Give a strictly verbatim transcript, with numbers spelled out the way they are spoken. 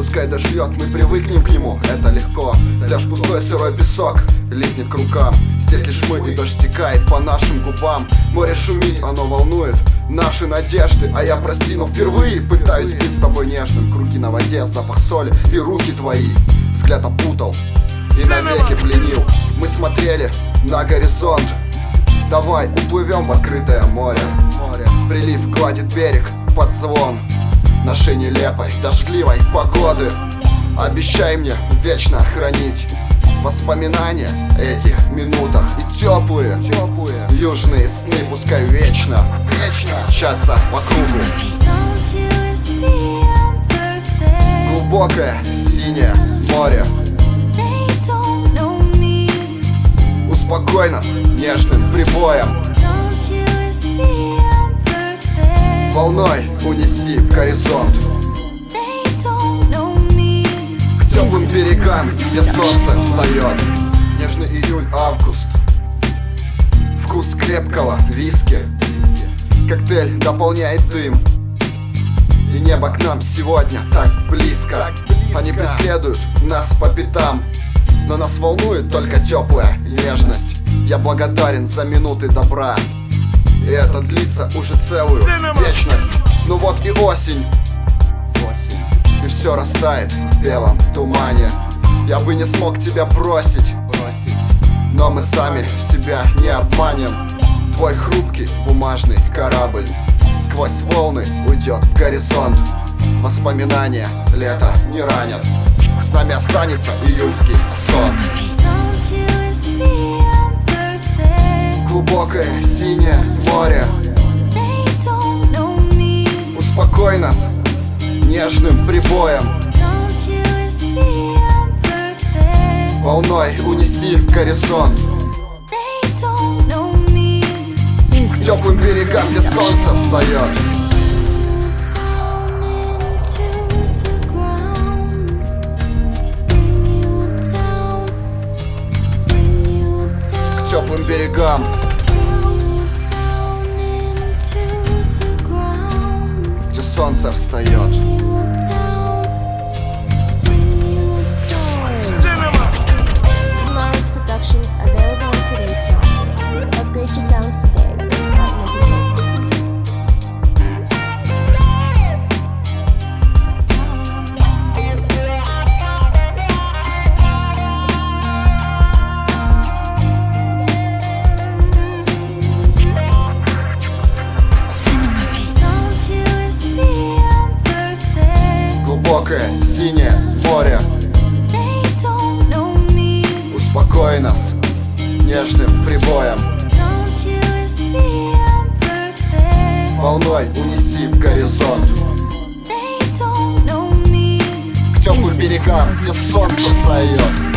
Пускай дождет, мы привыкнем к нему, это легко. Пляж пустой, сырой песок липнет к рукам. Здесь лишь мы, и дождь стекает по нашим губам. Море шумит, оно волнует наши надежды. А я, прости, но впервые пытаюсь быть с тобой нежным. Круги на воде, запах соли и руки твои. Взгляд опутал и навеки пленил. Мы смотрели на горизонт. Давай уплывем в открытое море. Прилив гладит берег под звон нашей нелепой, дождливой погоды. Обещай мне вечно хранить воспоминания этих минутах. И теплые, теплые южные сны пускай вечно, вечно мчатся по кругу. Глубокое синее море, успокой нас нежным прибоем. Волной унеси в горизонт, к теплым берегам, где солнце встает. Нежный июль, август, вкус крепкого виски. Коктейль дополняет дым, и небо к нам сегодня так близко. Они преследуют нас по пятам, но нас волнует только теплая нежность. Я благодарен за минуты добра, и это длится уже целую вечность. Ну вот и осень, осень, и все растает в белом тумане. Я бы не смог тебя бросить, бросить, но мы сами себя не обманем. Твой хрупкий бумажный корабль сквозь волны уйдет в горизонт. Воспоминания лето не ранят, с нами останется июльский сон. Глубокое синее море, успокой нас нежным прибоем. Волной унеси в горизонт, к теплым берегам, где солнце встает. К теплым берегам, где солнце встает. Tomorrow's production available on today's market. Upgrade your sounds today and start making hits. Глубокое синее море, успокой нас нежным прибоем. Волной унеси в горизонт, к теплым берегам, где солнце встает.